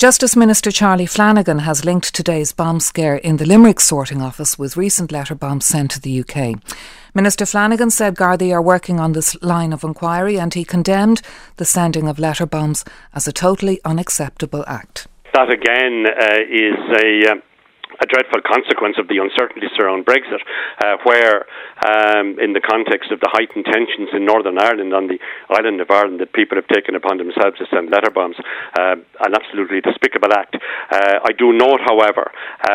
Justice Minister Charlie Flanagan has linked today's bomb scare in the Limerick sorting office with recent letter bombs sent to the UK. Minister Flanagan said Gardaí are working on this line of inquiry, and he condemned the sending of letter bombs as a totally unacceptable act. That again is a dreadful consequence of the uncertainty surrounding Brexit, where in the context of the heightened tensions in Northern Ireland, on the island of Ireland, that people have taken upon themselves to send letter bombs, an absolutely despicable act. I do note, however,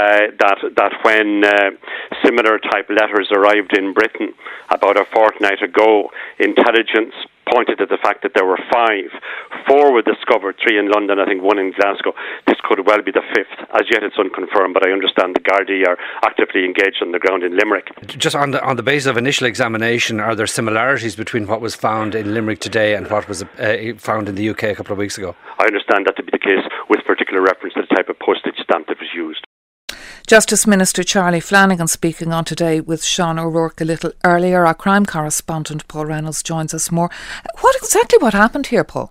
that when similar type letters arrived in Britain about a fortnight ago, intelligence pointed to the fact that there were 5. 4 were discovered, 3 in London, I think 1 in Glasgow. This could well be the 5th. As yet it's unconfirmed, but I understand the Gardaí are actively engaged on the ground in Limerick. Just on the basis of initial examination, are there similarities between what was found in Limerick today and what was found in the UK a couple of weeks ago? I understand that to be the case, with particular reference to the type of postage stamp that was used. Justice Minister Charlie Flanagan speaking on Today with Sean O'Rourke a little earlier. Our crime correspondent Paul Reynolds joins us more. What happened here, Paul?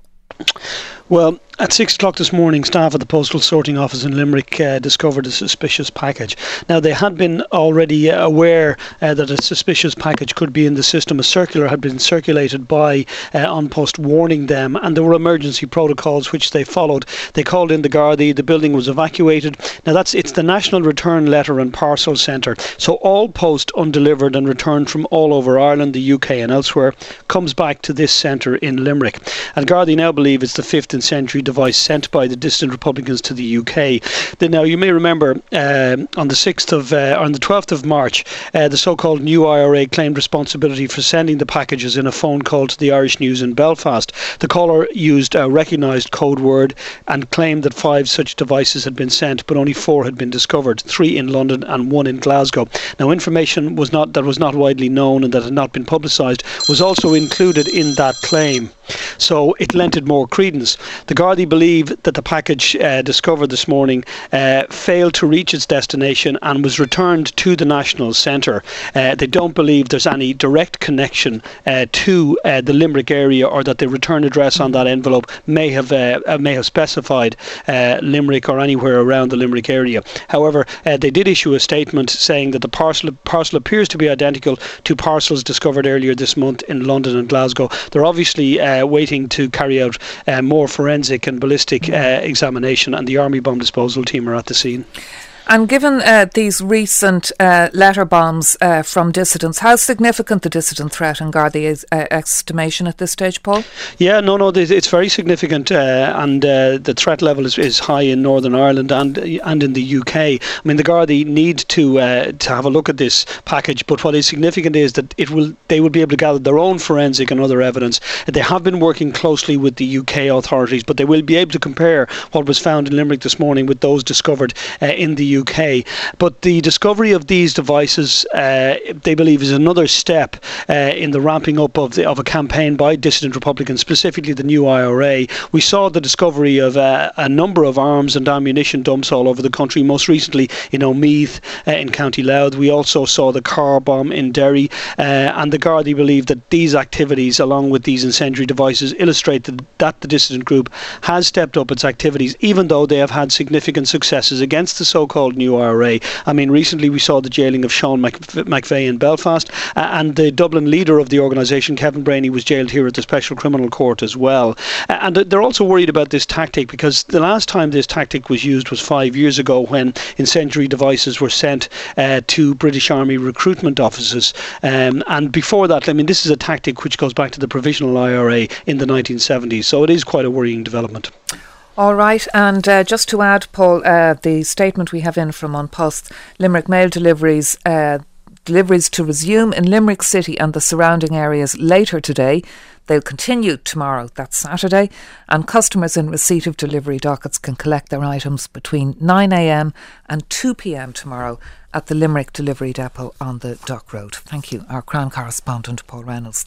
Well, at 6 o'clock this morning, staff at the postal sorting office in Limerick discovered a suspicious package. Now, they had been already aware that a suspicious package could be in the system. A circular had been circulated by An Post warning them, and there were emergency protocols which they followed. They called in the Gardaí, the building was evacuated. Now, it's the National Return Letter and Parcel Centre. So all post undelivered and returned from all over Ireland, the UK and elsewhere comes back to this centre in Limerick. And Gardaí now believe it's the 15th century device sent by the dissident Republicans to the UK. Now, you may remember on the 12th of March, the so-called new IRA claimed responsibility for sending the packages in a phone call to the Irish News in Belfast. The caller used a recognised code word and claimed that 5 such devices had been sent, but only 4 had been discovered, 3 in London and 1 in Glasgow. Now, information that was not widely known and that had not been publicised was also included in that claim. So it lent it more credence. The Gardaí believe that the package discovered this morning failed to reach its destination and was returned to the National Centre. They don't believe there's any direct connection to the Limerick area, or that the return address on that envelope may have specified Limerick or anywhere around the Limerick area. However, they did issue a statement saying that the parcel appears to be identical to parcels discovered earlier this month in London and Glasgow. They're obviously waiting to carry out more forensic and ballistic examination, and the Army Bomb Disposal team are at the scene. And given these recent letter bombs from dissidents, how significant the dissident threat in Gardaí's estimation at this stage, Paul? Yeah, no, it's very significant, and the threat level is high in Northern Ireland and in the UK. I mean, the Gardaí need to have a look at this package, but what is significant is that they will be able to gather their own forensic and other evidence. They have been working closely with the UK authorities, but they will be able to compare what was found in Limerick this morning with those discovered in the UK. But the discovery of these devices, they believe, is another step in the ramping up of a campaign by dissident Republicans, specifically the new IRA. We saw the discovery of a number of arms and ammunition dumps all over the country, most recently in Omeath in County Louth. We also saw the car bomb in Derry, and the Gardaí believe that these activities, along with these incendiary devices, illustrate that the dissident group has stepped up its activities, even though they have had significant successes against the so-called new IRA. I mean, recently we saw the jailing of Sean McVeigh in Belfast, and the Dublin leader of the organisation, Kevin Brainey, was jailed here at the Special Criminal Court as well. And they're also worried about this tactic, because the last time this tactic was used was 5 years ago, when incendiary devices were sent to British Army recruitment offices. And before that, I mean, this is a tactic which goes back to the provisional IRA in the 1970s. So it is quite a worrying development. All right, and just to add, Paul, the statement we have in from An Post, Limerick Mail deliveries to resume in Limerick City and the surrounding areas later today. They'll continue tomorrow, that's Saturday, and customers in receipt of delivery dockets can collect their items between 9 a.m. and 2 p.m. tomorrow at the Limerick Delivery Depot on the Dock Road. Thank you, our crime correspondent Paul Reynolds.